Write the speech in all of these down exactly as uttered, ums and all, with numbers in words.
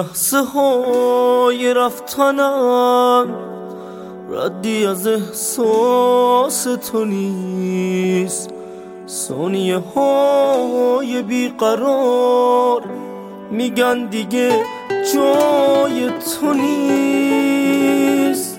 لحظه های رفتنم ردی از احساس تو نیست. ثانیه های بیقرار میگن دیگه جای تو نیست.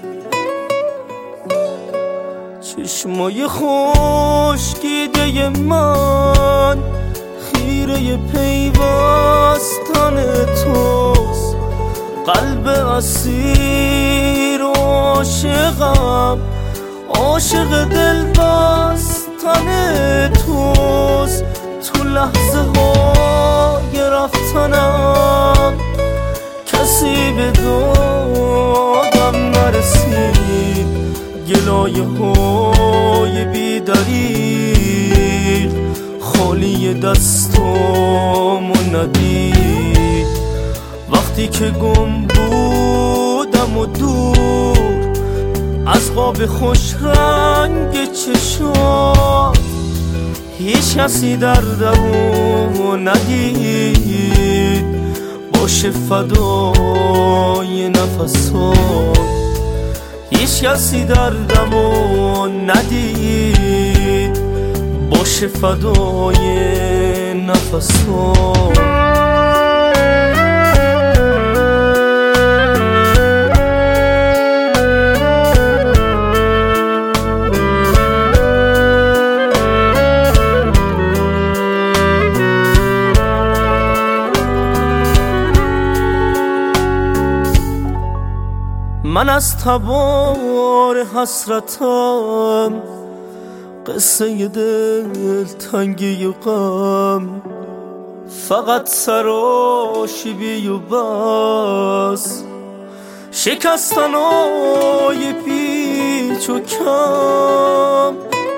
چشمای خشکیده من خیره پیوستن توست. قلب اسیر و عاشقم عاشق دل بستن توست. تو لحظه های رفتنم کسی به دادم نرسید. گلایه های بی‌دلیل خالی دستامو ندید. وقتی که گم بودم و دور از قاب خوش رنگ چشات هیچ کسی دردمو ندید. باشه فدای نفسات هیچ کسی دردمو ندید. باشه فدای نفسات. من از تبار حسرتم قصه دل تنگی و غم فقط سراشیبی و بس. شکستنای پیچ و کم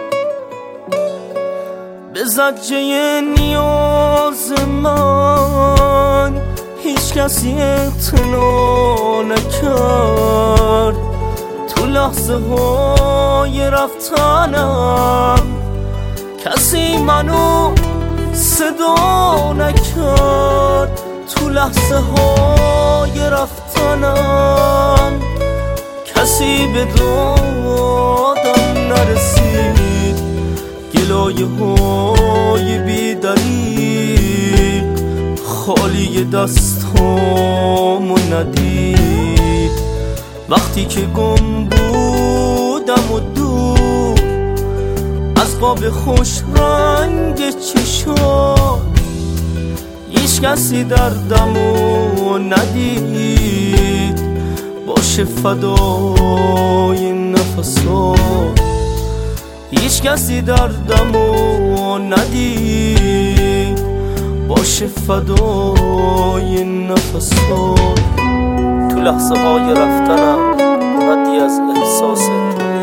به زجه نیاز من هیچ کسی اعتنا نکرد. تو لحظه های رفتنم کسی منو صدا نکرد. تو لحظه های رفتنم کسی به دادم نرسید. گلایه های بی‌دلیل خالی دستامو ندید. وقتی که گم بودم و دور از قاب خوش رنگ چشات هیچ کسی دردمو ندید. باشه فدای نفسات هیچ کسی دردمو ندید. باشه فدای نفسات. تو لحظه های رفتنم ردی از احساس تو